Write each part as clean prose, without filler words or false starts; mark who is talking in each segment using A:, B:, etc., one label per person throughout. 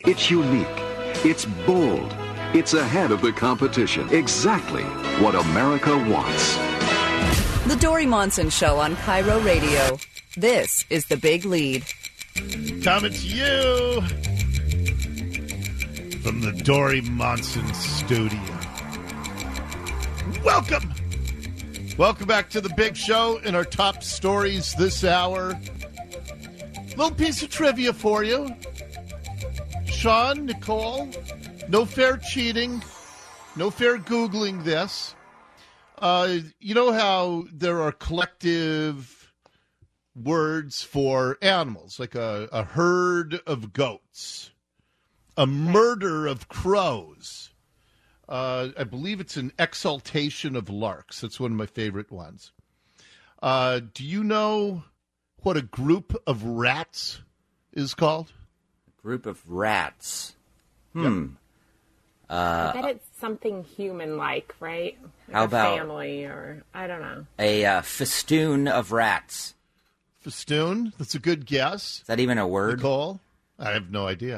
A: It's unique. It's bold. It's ahead of the competition. Exactly what America wants.
B: The Dory Monson Show on Cairo Radio. This is The Big Lead.
C: Coming to you from the Dory Monson studio. Welcome. Welcome back to The Big Show and our top stories this hour. Little piece of trivia for you. Sean, Nicole, no fair cheating, no fair Googling this. You know how there are collective words for animals, like a herd of goats, a murder of crows. I believe it's an exaltation of larks. That's one of my favorite ones. Do you know what a group of rats is called?
D: Group of rats.
C: Yep.
E: I bet it's something human-like, right? Like
D: how about
E: family, or I don't know.
D: A festoon of rats.
C: Festoon? That's a good guess.
D: Is that even a word?
C: Nicole? I have no idea.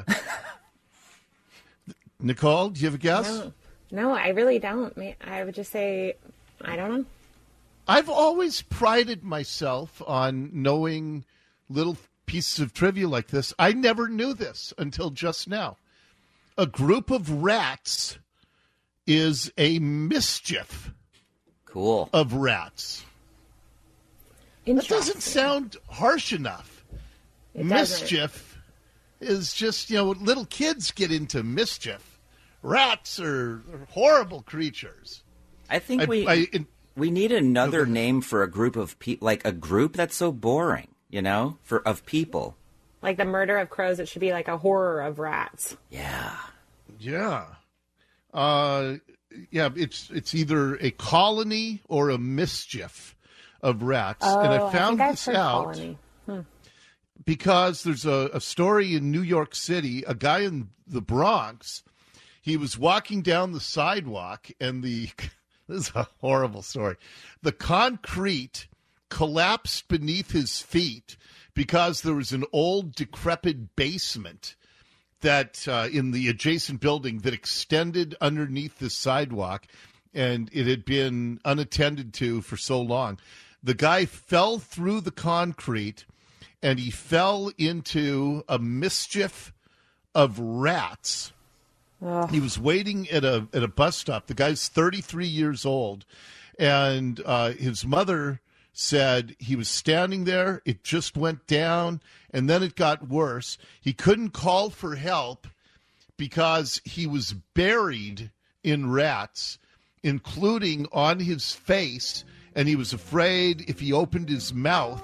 C: Nicole, do you have a guess?
E: No, I really don't. I would just say, I don't know.
C: I've always prided myself on knowing little pieces of trivia like this. I never knew this until just now. A group of rats is a mischief.
D: Cool.
C: Of rats. That doesn't sound harsh enough. Mischief is just, little kids get into mischief. Rats are horrible creatures.
D: I think we need another name for a group of people, like a group that's so boring, of people.
E: Like the murder of crows, it should be like a horror of rats.
D: Yeah.
C: Yeah. It's either a colony or a mischief of rats.
E: Oh,
C: and I found
E: this
C: out because there's a story in New York City, a guy in the Bronx, he was walking down the sidewalk and this is a horrible story. The concrete collapsed beneath his feet because there was an old decrepit basement that in the adjacent building that extended underneath the sidewalk, and it had been unattended to for so long. The guy fell through the concrete, and he fell into a mischief of rats.
E: Ugh.
C: He was waiting at a bus stop. The guy's 33 years old, and his mother said he was standing there. It just went down, and then it got worse. He couldn't call for help because he was buried in rats, including on his face, and he was afraid if he opened his mouth.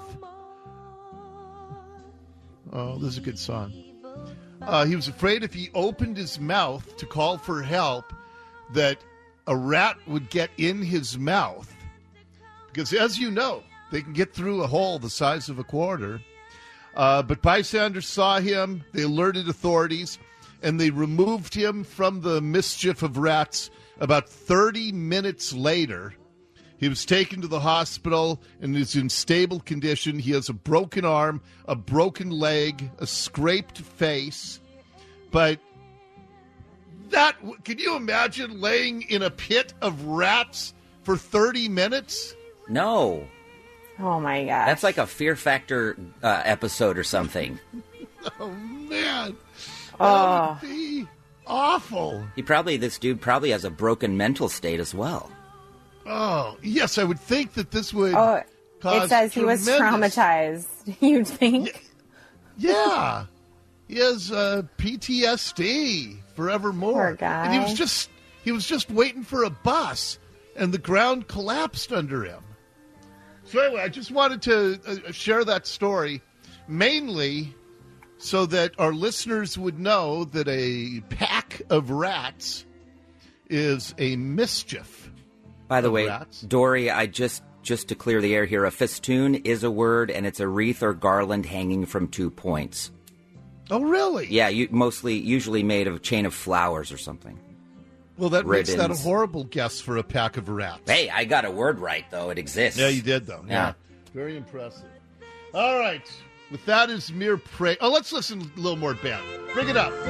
C: Oh, this is a good song. He was afraid if he opened his mouth to call for help that a rat would get in his mouth. Because, as you know, they can get through a hole the size of a quarter. But bystanders saw him, they alerted authorities, and they removed him from the mischief of rats. About 30 minutes later, he was taken to the hospital and is in stable condition. He has a broken arm, a broken leg, a scraped face. But can you imagine laying in a pit of rats for 30 minutes?
D: No.
E: Oh, my gosh.
D: That's like a Fear Factor episode or something.
C: Oh, man. That would be awful.
D: This dude probably has a broken mental state as well.
C: Oh, yes, I would think that this would cause
E: it says he was traumatized, you'd think.
C: Yeah. He has PTSD forevermore.
E: Poor guy.
C: And he was just waiting for a bus, and the ground collapsed under him. So anyway, I just wanted to share that story, mainly so that our listeners would know that a pack of rats is a mischief.
D: By the way,
C: rats.
D: Dory, I just to clear the air here, a festoon is a word, and it's a wreath or garland hanging from 2 points.
C: Oh, really?
D: Yeah, usually made of a chain of flowers or something.
C: Well, that
D: Ribbons.
C: makes that a horrible guess for a pack of rats.
D: Hey, I got a word right, though. It exists.
C: Yeah, you did, though.
D: Yeah.
C: Very impressive. All right. With That Is Mere Praise. Oh, let's listen a little more band. Bring it up.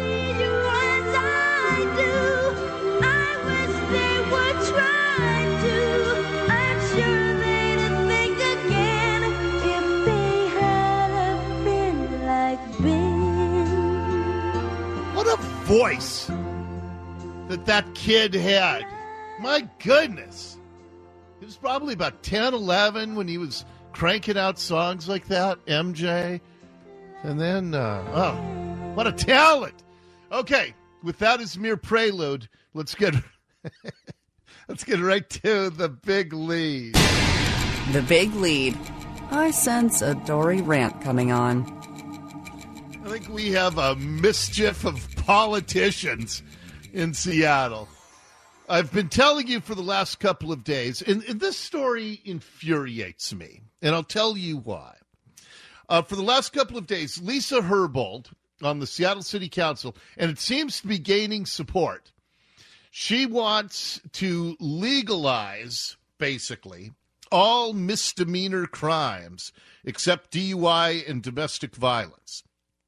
C: What a voice that kid had. My goodness. He was probably about 10, 11 when he was cranking out songs like that, MJ. And then, what a talent. Okay, with That Is Mere Prelude, let's get right to the big lead.
B: The big lead. I sense a Dory rant coming on.
C: I think we have a mischief of politicians in Seattle. I've been telling you for the last couple of days, and this story infuriates me, and I'll tell you why. For the last couple of days, Lisa Herbold on the Seattle City Council, and it seems to be gaining support, she wants to legalize, basically, all misdemeanor crimes except DUI and domestic violence.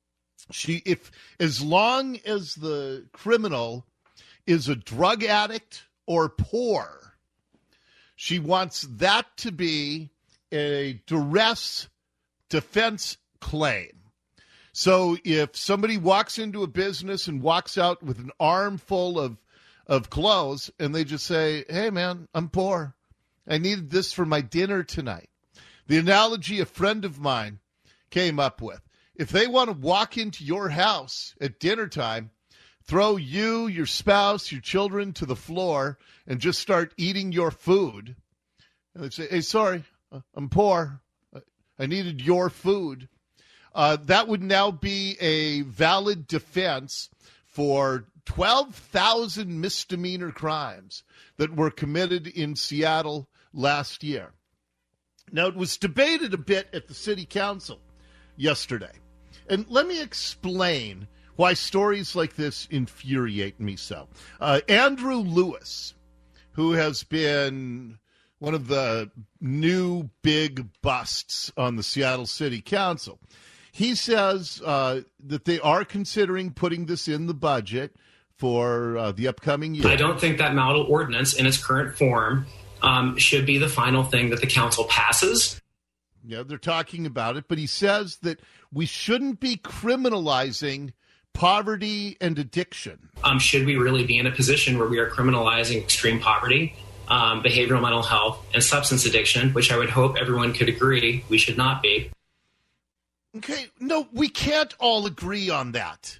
C: As long as the criminal is a drug addict or poor, she wants that to be a duress defense claim. So if somebody walks into a business and walks out with an armful of clothes and they just say, hey, man, I'm poor. I needed this for my dinner tonight. The analogy a friend of mine came up with, if they want to walk into your house at dinner time, throw you, your spouse, your children to the floor and just start eating your food, and they say, hey, sorry, I'm poor. I needed your food. That would now be a valid defense for 12,000 misdemeanor crimes that were committed in Seattle last year. Now, it was debated a bit at the city council yesterday. And let me explain why stories like this infuriate me so. Andrew Lewis, who has been one of the new big busts on the Seattle City Council, he says that they are considering putting this in the budget for the upcoming year.
F: I don't think that model ordinance in its current form should be the final thing that the council passes.
C: Yeah, they're talking about it, but he says that we shouldn't be criminalizing poverty and addiction.
F: Should we really be in a position where we are criminalizing extreme poverty, behavioral mental health, and substance addiction, which I would hope everyone could agree we should not be?
C: Okay, no, we can't all agree on that.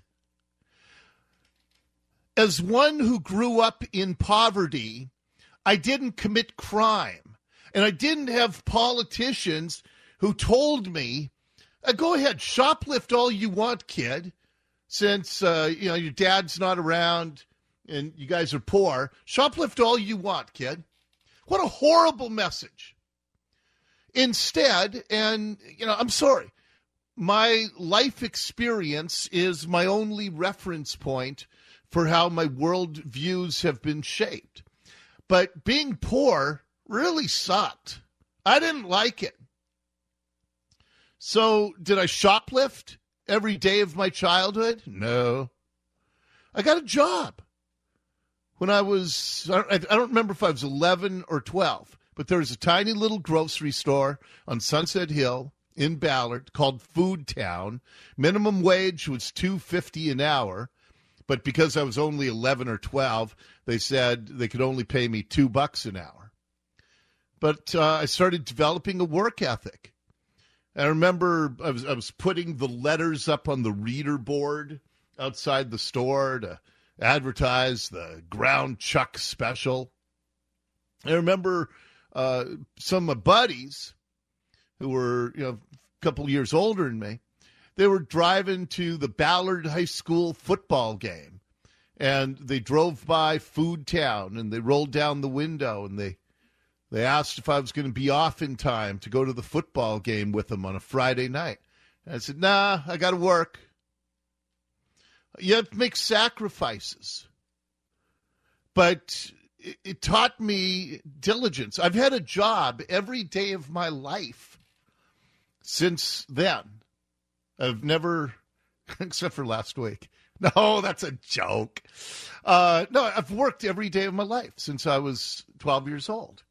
C: As one who grew up in poverty, I didn't commit crime, and I didn't have politicians who told me, go ahead, shoplift all you want, kid, since your dad's not around and you guys are poor. Shoplift all you want, kid. What a horrible message. Instead, and, I'm sorry, my life experience is my only reference point for how my world views have been shaped. But being poor really sucked. I didn't like it. So did I shoplift every day of my childhood? No. I got a job when I don't remember if I was 11 or 12, but there was a tiny little grocery store on Sunset Hill in Ballard called Food Town. Minimum wage was $2.50 an hour, but because I was only 11 or 12, they said they could only pay me $2 an hour. But I started developing a work ethic. I remember I was putting the letters up on the reader board outside the store to advertise the ground chuck special. I remember some of my buddies who were a couple years older than me, they were driving to the Ballard High School football game, and they drove by Food Town, and they rolled down the window, and they asked if I was going to be off in time to go to the football game with them on a Friday night. And I said, nah, I got to work. You have to make sacrifices. But it taught me diligence. I've had a job every day of my life since then. I've never, except for last week. No, that's a joke. No, I've worked every day of my life since I was 12 years old.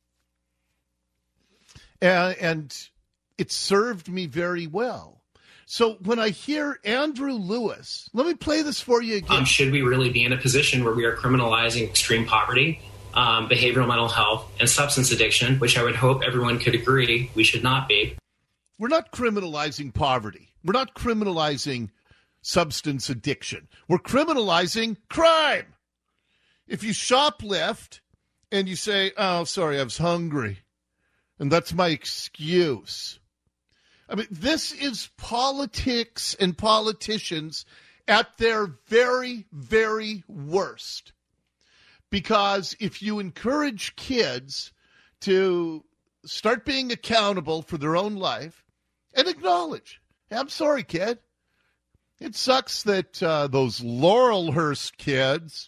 C: And it served me very well. So when I hear Andrew Lewis, let me play this for you again.
F: Should we really be in a position where we are criminalizing extreme poverty, behavioral mental health, and substance addiction, which I would hope everyone could agree we should not be?
C: We're not criminalizing poverty. We're not criminalizing substance addiction. We're criminalizing crime. If you shoplift and you say, oh, sorry, I was hungry, and that's my excuse. I mean, this is politics and politicians at their very, very worst. Because if you encourage kids to start being accountable for their own life and acknowledge, hey, I'm sorry, kid. It sucks that those Laurelhurst kids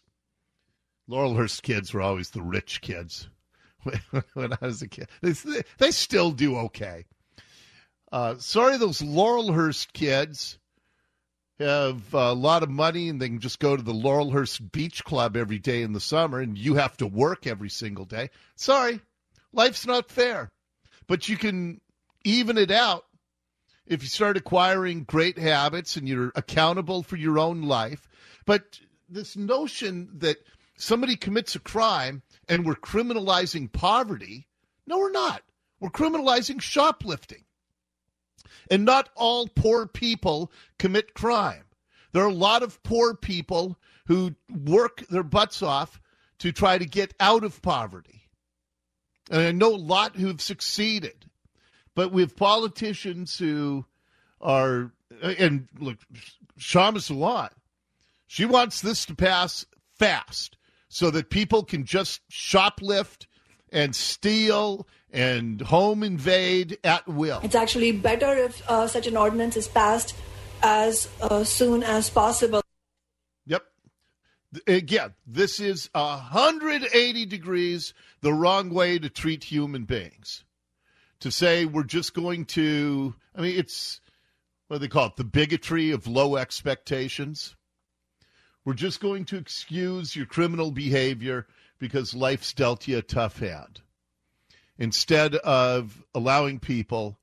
C: were always the rich kids when I was a kid. They still do okay. Sorry, those Laurelhurst kids have a lot of money and they can just go to the Laurelhurst Beach Club every day in the summer and you have to work every single day. Sorry, life's not fair. But you can even it out if you start acquiring great habits and you're accountable for your own life. But this notion that somebody commits a crime and we're criminalizing poverty, no, we're not. We're criminalizing shoplifting. And not all poor people commit crime. There are a lot of poor people who work their butts off to try to get out of poverty. And I know a lot who've succeeded. But we have politicians who are, and look, Shama Sawant, she wants this to pass fast so that people can just shoplift and steal and home invade at will.
G: It's actually better if such an ordinance is passed as soon as possible.
C: Yep. Again, this is 180 degrees the wrong way to treat human beings. To say we're just going to, I mean, it's, what do they call it, the bigotry of low expectations. We're just going to excuse your criminal behavior because life's dealt you a tough hand, instead of allowing people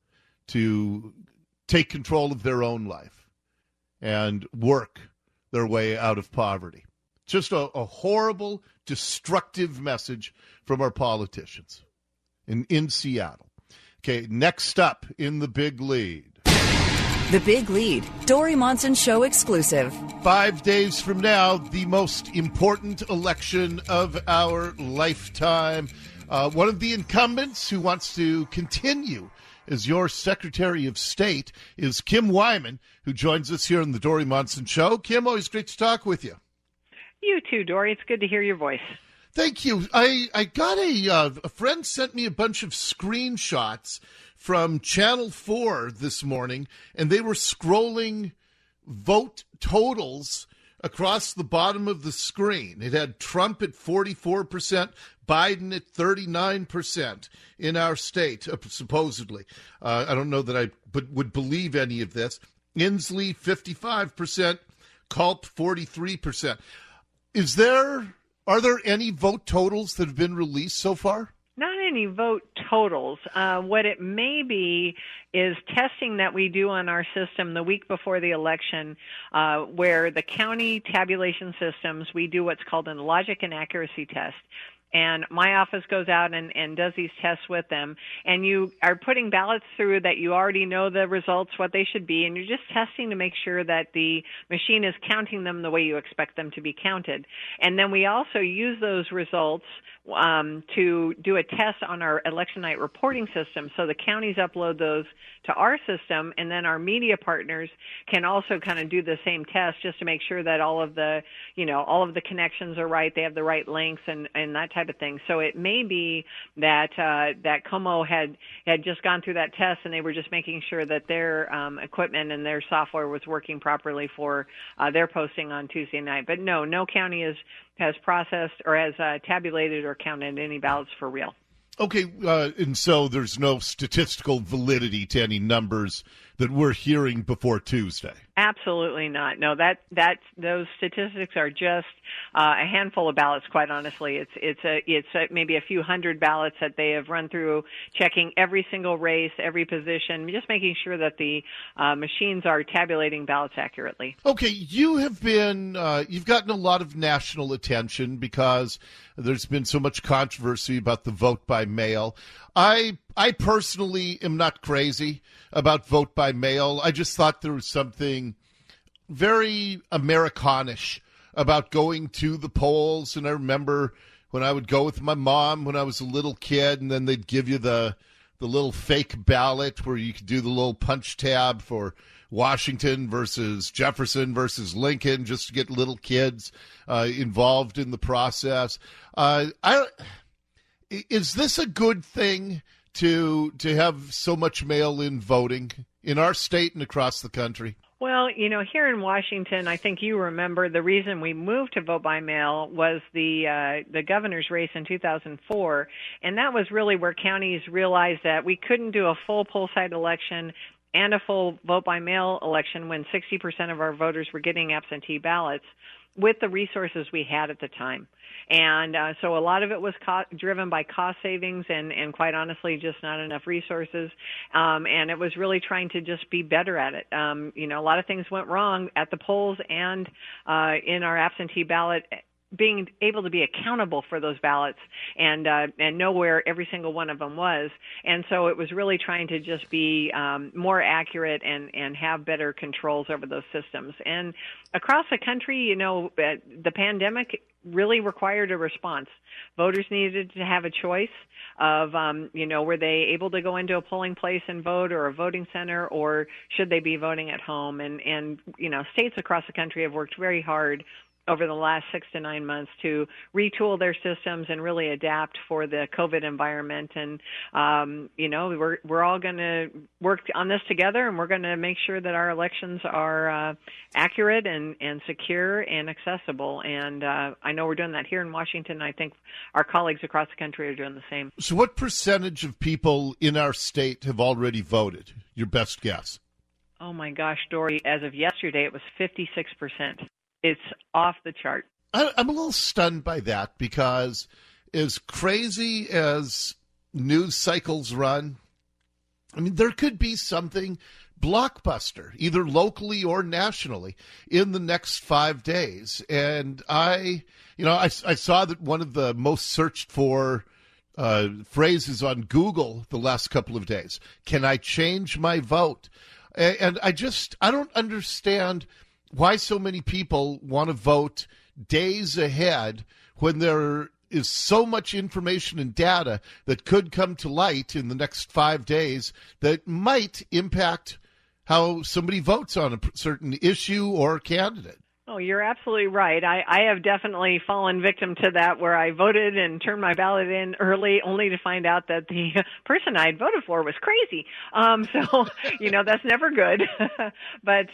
C: to take control of their own life and work their way out of poverty. Just a horrible, destructive message from our politicians in Seattle. Okay, next up in the Big Lead.
B: The Big Lead, Dori Monson Show exclusive.
C: 5 days from now, the most important election of our lifetime. One of the incumbents who wants to continue as your Secretary of State is Kim Wyman, who joins us here on the Dori Monson Show. Kim, always great to talk with you.
H: You too, Dori. It's good to hear your voice.
C: Thank you. I got a friend sent me a bunch of screenshots from Channel 4 this morning, and they were scrolling vote totals across the bottom of the screen. It had Trump at 44%, Biden at 39% in our state, supposedly. I don't know that I would believe any of this. Inslee, 55%, Culp, 43%. Are there any vote totals that have been released so far?
H: Not any vote totals. What it may be is testing that we do on our system the week before the election, where the county tabulation systems, we do what's called a logic and accuracy test. And my office goes out and does these tests with them. And you are putting ballots through that you already know the results, what they should be, and you're just testing to make sure that the machine is counting them the way you expect them to be counted. And then we also use those results to do a test on our election night reporting system. So the counties upload those to our system, and then our media partners can also kind of do the same test just to make sure that all of the connections are right, they have the right links and that type of thing. So it may be that that Como had just gone through that test, and they were just making sure that their equipment and their software was working properly for their posting on Tuesday night. But no county has processed or has tabulated or counted any ballots for real.
C: Okay, and so there's no statistical validity to any numbers that we're hearing before Tuesday.
H: Absolutely not. No, those statistics are just a handful of ballots. Quite honestly, it's maybe a few hundred ballots that they have run through, checking every single race, every position, just making sure that the machines are tabulating ballots accurately.
C: Okay, you've gotten a lot of national attention because there's been so much controversy about the vote by mail. I personally am not crazy about vote by mail. I just thought there was something very Americanish about going to the polls. And I remember when I would go with my mom when I was a little kid, and then they'd give you the little fake ballot where you could do the little punch tab for Washington versus Jefferson versus Lincoln, just to get little kids involved in the process. Is this a good thing to have so much mail-in voting in our state and across the country?
H: Well, here in Washington, I think you remember the reason we moved to vote by mail was the governor's race in 2004, and that was really where counties realized that we couldn't do a full poll-side election and a full vote by mail election when 60% of our voters were getting absentee ballots with the resources we had at the time. And so a lot of it was driven by cost savings and quite honestly, just not enough resources. And it was really trying to just be better at it. A lot of things went wrong at the polls and in our absentee ballot, being able to be accountable for those ballots and know where every single one of them was. And so it was really trying to just be more accurate and have better controls over those systems. And across the country, the pandemic really required a response. Voters needed to have a choice of, were they able to go into a polling place and vote or a voting center, or should they be voting at home? And states across the country have worked very hard over the last 6 to 9 months to retool their systems and really adapt for the COVID environment. And, we're all going to work on this together, and we're going to make sure that our elections are accurate and secure and accessible. And I know we're doing that here in Washington. I think our colleagues across the country are doing the same.
C: So what percentage of people in our state have already voted? Your best guess?
H: Oh, my gosh, Dory, as of yesterday, it was 56%. It's off the chart.
C: I'm a little stunned by that because as crazy as news cycles run, there could be something blockbuster, either locally or nationally, in the next 5 days. And I saw that one of the most searched for phrases on Google the last couple of days, can I change my vote? And I don't understand why so many people want to vote days ahead when there is so much information and data that could come to light in the next 5 days that might impact how somebody votes on a certain issue or candidate.
H: Oh, you're absolutely right. I have definitely fallen victim to that, where I voted and turned my ballot in early only to find out that the person I had voted for was crazy. So, that's never good. But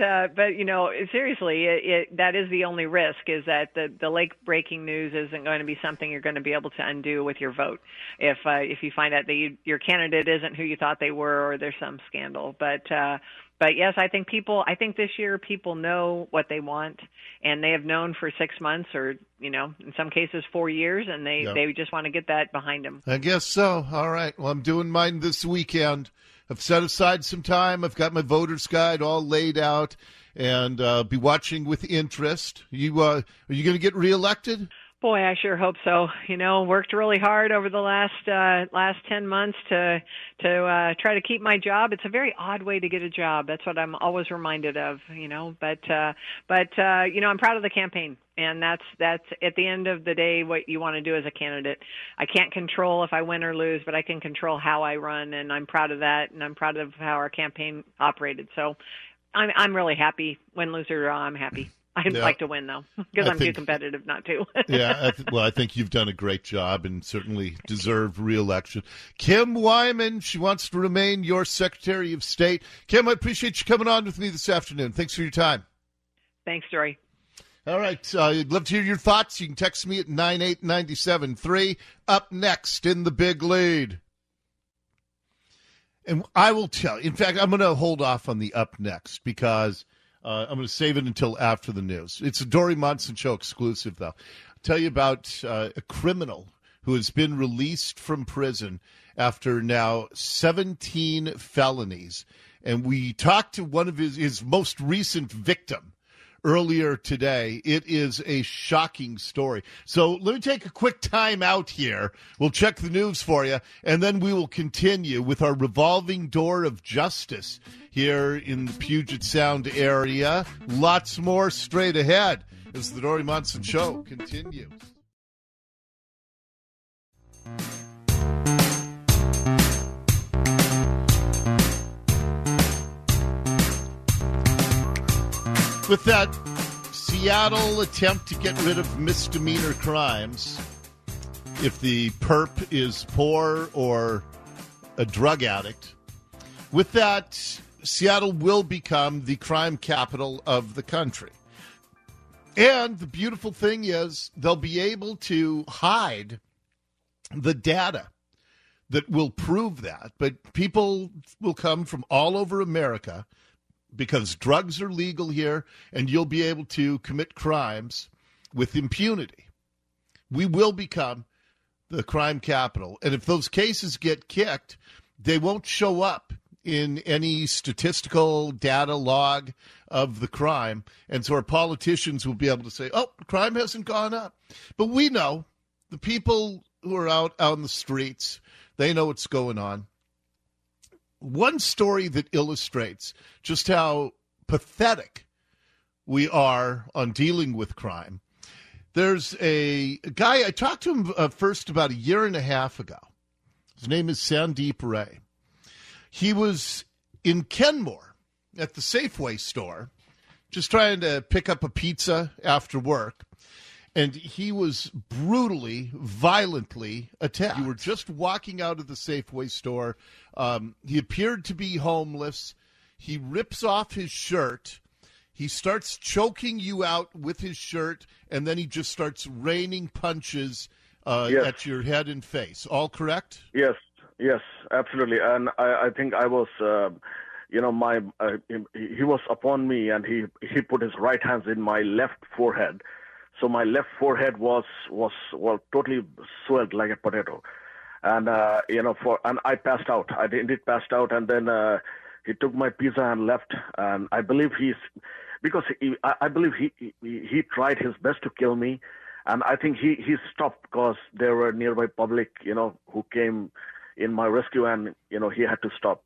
H: seriously, that is the only risk, is that the late-breaking news isn't going to be something you're going to be able to undo with your vote if you find out that your candidate isn't who you thought they were, or there's some scandal. But yes, I think this year people know what they want, and they have known for 6 months or, in some cases 4 years, and they just want to get that behind them.
C: I guess so. All right. Well, I'm doing mine this weekend. I've set aside some time. I've got my voter's guide all laid out, and be watching with interest. Are you going to get reelected?
H: Boy, I sure hope so. Worked really hard over the last 10 months to try to keep my job. It's a very odd way to get a job. That's what I'm always reminded of, But I'm proud of the campaign, and that's at the end of the day what you want to do as a candidate. I can't control if I win or lose, but I can control how I run, and I'm proud of that, and I'm proud of how our campaign operated. So I'm really happy. Win, lose, or draw, I'm happy. I'd like to win, though, because I'm too competitive not to.
C: I think you've done a great job and certainly deserve re-election. Kim Wyman, she wants to remain your Secretary of State. Kim, I appreciate you coming on with me this afternoon. Thanks for your time.
H: Thanks, Dory.
C: All right. I'd love to hear your thoughts. You can text me at 98973. Up next in the Big Lead. And I will tell you. In fact, I'm going to hold off on the up next because I'm going to save it until after the news. It's a Dori Monson Show exclusive, though. I'll tell you about a criminal who has been released from prison after now 17 felonies. And we talked to one of his most recent victim earlier today. It is a shocking story. So let me take a quick time out here. We'll check the news for you, and then we will continue with our revolving door of justice here in the Puget Sound area. Lots more straight ahead as the Dori Monson Show continues. With that Seattle attempt to get rid of misdemeanor crimes, if the perp is poor or a drug addict, with that, Seattle will become the crime capital of the country. And the beautiful thing is they'll be able to hide the data that will prove that. But people will come from all over America because drugs are legal here, and you'll be able to commit crimes with impunity. We will become the crime capital. And if those cases get kicked, they won't show up in any statistical data log of the crime. And so our politicians will be able to say, oh, crime hasn't gone up. But we know the people who are out on the streets, they know what's going on. One story that illustrates just how pathetic we are on dealing with crime. There's a guy, I talked to him first about a year and a half ago. His name is Sandeep Ray. He was in Kenmore at the Safeway store, just trying to pick up a pizza after work. And he was brutally, violently attacked. You were just walking out of the Safeway store. He appeared to be homeless. He rips off his shirt. He starts choking you out with his shirt, and then he just starts raining punches at your head and face. All correct?
I: Yes, absolutely. And I think I was, he was upon me, and he put his right hands in my left forehead. So my left forehead was totally swelled like a potato, and and I passed out. I indeed passed out, and then he took my pizza and left. And I believe he tried his best to kill me, and I think he stopped because there were nearby public, who came in my rescue, and he had to stop.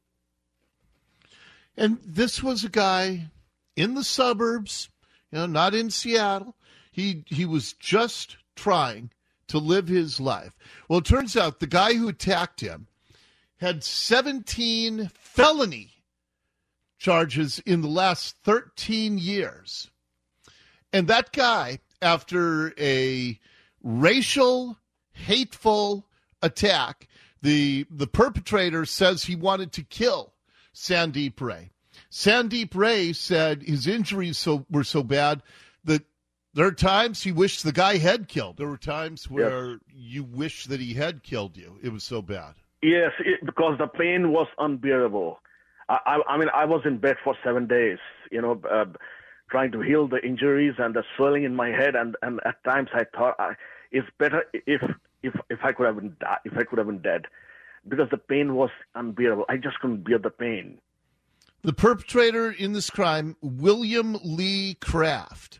C: And this was a guy in the suburbs, not in Seattle. He was just trying to live his life. Well, it turns out the guy who attacked him had 17 felony charges in the last 13 years. And that guy, after a racial, hateful attack, the perpetrator says he wanted to kill Sandeep Ray. Sandeep Ray said his injuries were so bad that there are times he wished the guy had killed. There were times where you wish that he had killed you. It was so bad.
I: Yes, because the pain was unbearable. I mean, I was in bed for 7 days, trying to heal the injuries and the swelling in my head. And at times I thought it's better if I could have been dead, because the pain was unbearable. I just couldn't bear the pain.
C: The perpetrator in this crime, William Lee Craft,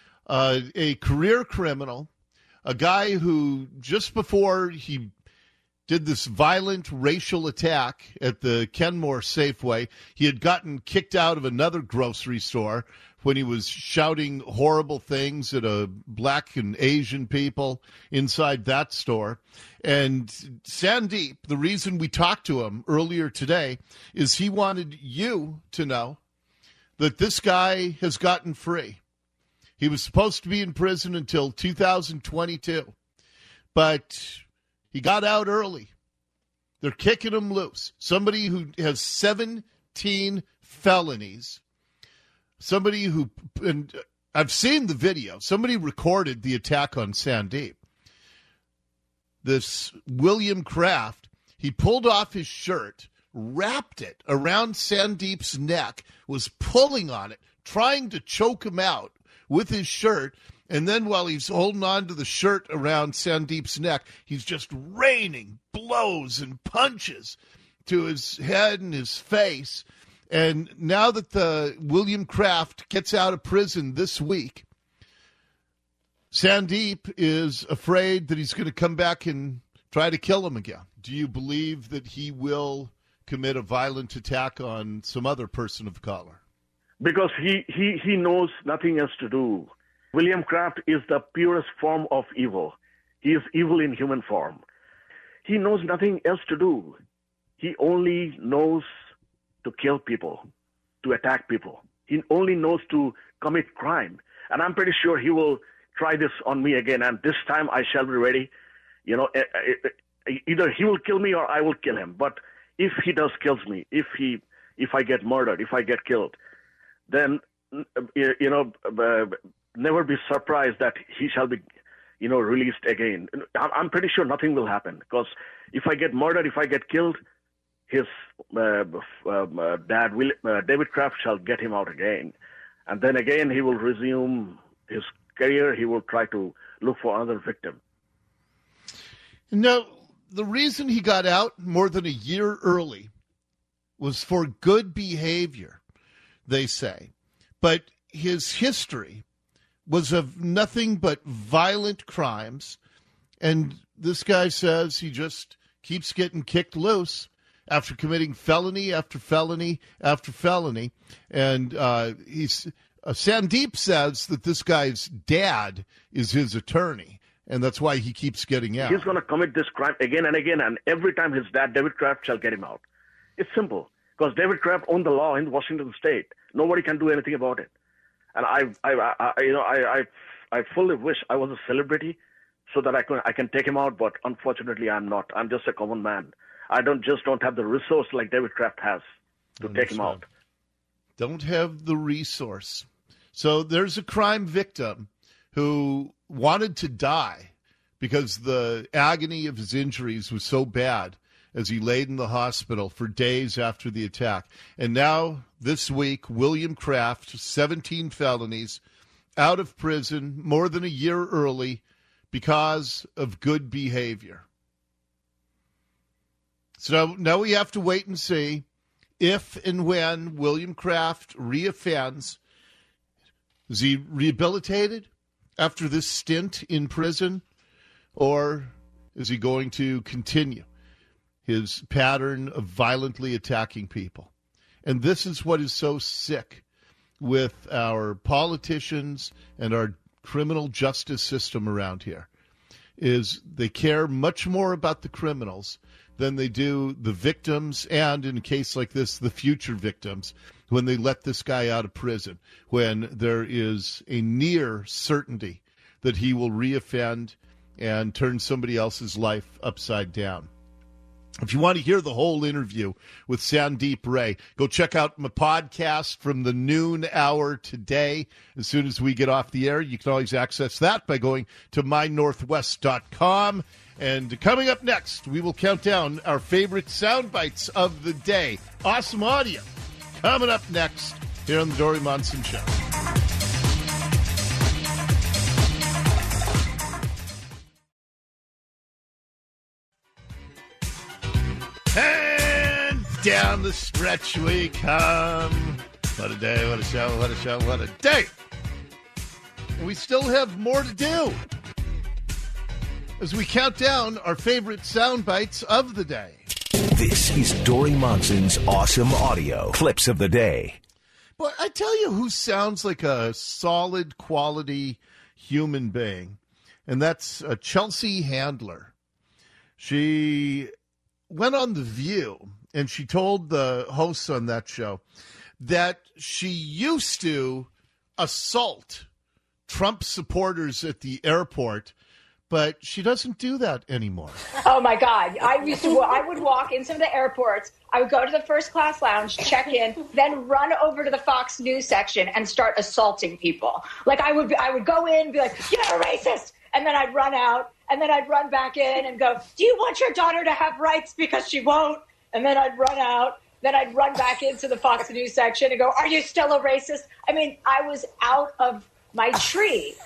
C: a career criminal, a guy who just before he did this violent racial attack at the Kenmore Safeway, he had gotten kicked out of another grocery store when he was shouting horrible things at a black and Asian people inside that store. And Sandeep, the reason we talked to him earlier today is he wanted you to know that this guy has gotten free. He was supposed to be in prison until 2022, but he got out early. They're kicking him loose. Somebody who has 17 felonies, somebody who, and I've seen the video, somebody recorded the attack on Sandeep. This William Craft, he pulled off his shirt, wrapped it around Sandeep's neck, was pulling on it, trying to choke him out with his shirt. And then while he's holding on to the shirt around Sandeep's neck, he's just raining blows and punches to his head and his face. And now that the William Kraft gets out of prison this week, Sandeep is afraid that he's going to come back and try to kill him again. Do you believe that he will commit a violent attack on some other person of color?
I: Because he knows nothing else to do. William Kraft is the purest form of evil. He is evil in human form. He knows nothing else to do. He only knows to kill people, to attack people. He only knows to commit crime. And I'm pretty sure he will try this on me again. And this time I shall be ready. You know, either he will kill me or I will kill him. But if he does kills me, if I get murdered, if I get killed, then, never be surprised that he shall be, released again. I'm pretty sure nothing will happen, because if I get murdered, if I get killed, his dad, David Kraft, shall get him out again. And then again, he will resume his career. He will try to look for another victim.
C: No, the reason he got out more than a year early was for good behavior, they say. But his history was of nothing but violent crimes. And this guy says he just keeps getting kicked loose after committing felony after felony after felony. And Sandeep says that this guy's dad is his attorney, and that's why he keeps getting out.
I: He's going to commit this crime again and again, and every time his dad, David Kraft, shall get him out. It's simple, because David Kraft owned the law in Washington State. Nobody can do anything about it. And I fully wish I was a celebrity so that I can take him out, but unfortunately I'm not. I'm just a common man. I don't have the resource like David Kraft has to take him out.
C: Don't have the resource. So there's a crime victim who wanted to die because the agony of his injuries was so bad as he laid in the hospital for days after the attack. And now, this week, William Kraft, 17 felonies, out of prison more than a year early because of good behavior. So now we have to wait and see if and when William Kraft reoffends. Is he rehabilitated after this stint in prison, or is he going to continue his pattern of violently attacking people? And this is what is so sick with our politicians and our criminal justice system around here, is they care much more about the criminals than they do the victims, and in a case like this, the future victims, when they let this guy out of prison, when there is a near certainty that he will reoffend and turn somebody else's life upside down. If you want to hear the whole interview with Sandeep Ray, go check out my podcast from the noon hour today. As soon as we get off the air, you can always access that by going to mynorthwest.com. And coming up next, we will count down our favorite sound bites of the day. Awesome audio coming up next here on the Dori Monson Show. And down the stretch we come. What a day, what a show, what a show, what a day. And we still have more to do as we count down our favorite sound bites of the day.
J: This is Dori Monson's Awesome Audio Clips of the Day.
C: But I tell you who sounds like a solid quality human being, and that's Chelsea Handler. She went on The View, and she told the hosts on that show that she used to assault Trump supporters at the airport, but she doesn't do that anymore.
K: Oh, my God. I would walk in some of the airports. I would go to the first class lounge, check in, then run over to the Fox News section and start assaulting people. Like I would go in and be like, you're a racist. And then I'd run out, and then I'd run back in and go, do you want your daughter to have rights because she won't? and then I'd run out. Then I'd run back into the Fox News section and go, "Are you still a racist?" I mean, I was out of my tree.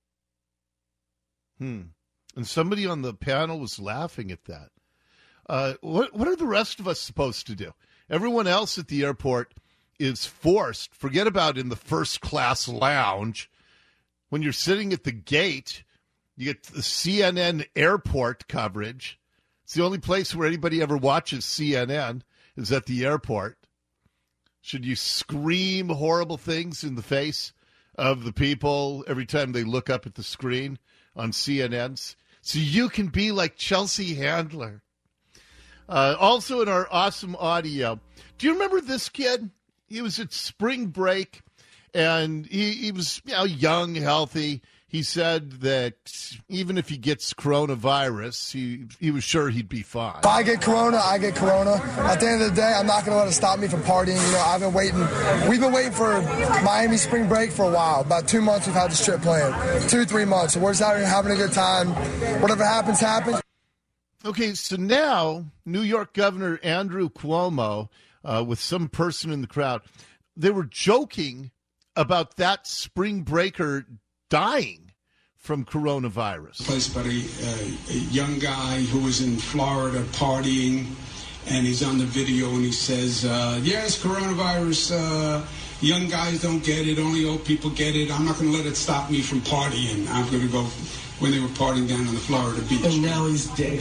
C: And somebody on the panel was laughing at that. What are the rest of us supposed to do? Everyone else at the airport is forced, forget about in the first class lounge. When you're sitting at the gate, you get the CNN airport coverage. It's the only place where anybody ever watches CNN is at the airport. Should you scream horrible things in the face of the people every time they look up at the screen on CNNs? So you can be like Chelsea Handler. Also in our awesome audio, do you remember this kid? He was at spring break, and he was young, healthy. He said that even if he gets coronavirus, he was sure he'd be fine.
L: If I get corona, I get corona. At the end of the day, I'm not going to let it stop me from partying. I've been waiting. We've been waiting for Miami spring break for a while. About 2 months we've had this trip planned. 2-3 months. So we're just out here having a good time. Whatever happens, happens.
C: Okay, so now New York Governor Andrew Cuomo, with some person in the crowd, they were joking about that spring breaker dying from coronavirus.
M: Placed by a young guy who was in Florida partying, and he's on the video and he says, yes, coronavirus, young guys don't get it, only old people get it. I'm not going to let it stop me from partying. I'm going to go when they were partying down on the Florida beach.
L: And now he's dead.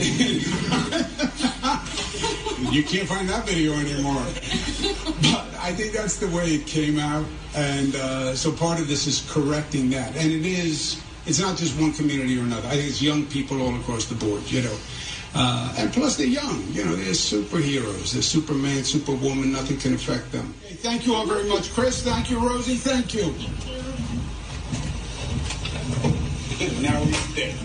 M: You can't find that video anymore. But I think that's the way it came out. And so part of this is correcting that. And it's not just one community or another. I think it's young people all across the board, and plus they're young, they're superheroes. They're Superman, Superwoman, nothing can affect them. Hey, thank you all very much, Chris. Thank you, Rosie. Thank you. Now he's dead.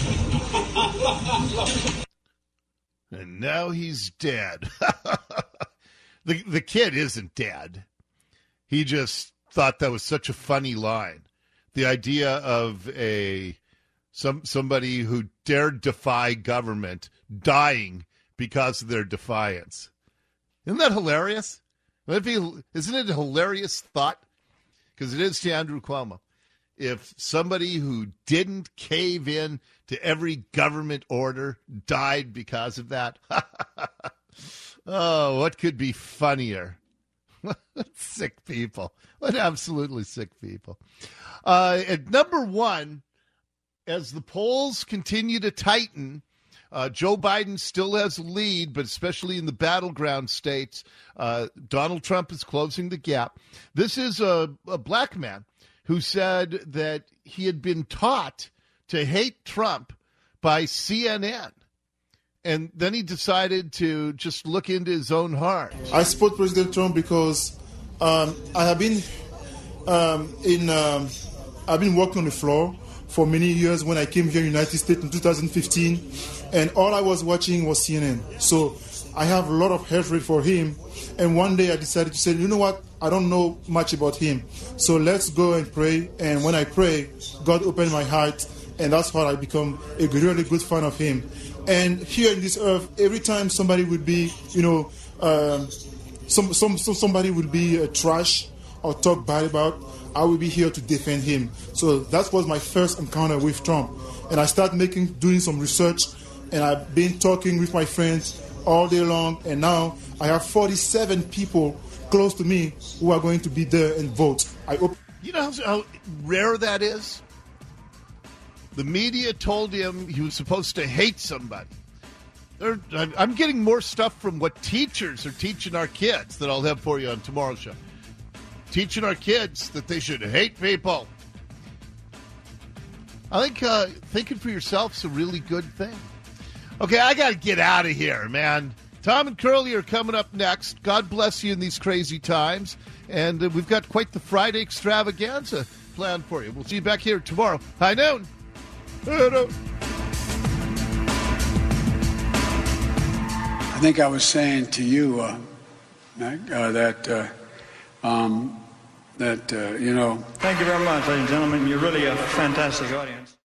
C: And now he's dead. The kid isn't dead. He just thought that was such a funny line. The idea of somebody who dared defy government dying because of their defiance. Isn't that hilarious? Isn't it a hilarious thought? Because it is to Andrew Cuomo. If somebody who didn't cave in to every government order died because of that, oh, what could be funnier? Sick people. What absolutely sick people. At number one, as the polls continue to tighten, Joe Biden still has a lead, but especially in the battleground states, Donald Trump is closing the gap. This is a black man who said that he had been taught to hate Trump by CNN. And then he decided to just look into his own heart.
N: I support President Trump because I have been I've been working on the floor for many years when I came here in the United States in 2015, and all I was watching was CNN. So I have a lot of hatred for him, and one day I decided to say, you know what, I don't know much about him, so let's go and pray. And when I pray, God opened my heart, and that's how I become a really good fan of him. And here in this earth, every time somebody would be, somebody would be trash or talk bad about, I will be here to defend him. So that was my first encounter with Trump. And I started doing some research, and I've been talking with my friends all day long. And now I have 47 people close to me who are going to be there and vote.
C: You know how rare that is? The media told him he was supposed to hate somebody. I'm getting more stuff from what teachers are teaching our kids that I'll have for you on tomorrow's show. Teaching our kids that they should hate people. I think thinking for yourself is a really good thing. Okay, I got to get out of here, man. Tom and Curly are coming up next. God bless you in these crazy times. And we've got quite the Friday extravaganza planned for you. We'll see you back here tomorrow. High noon.
M: I think I was saying to you, Mac, Thank you very much, ladies and gentlemen. You're really a fantastic audience.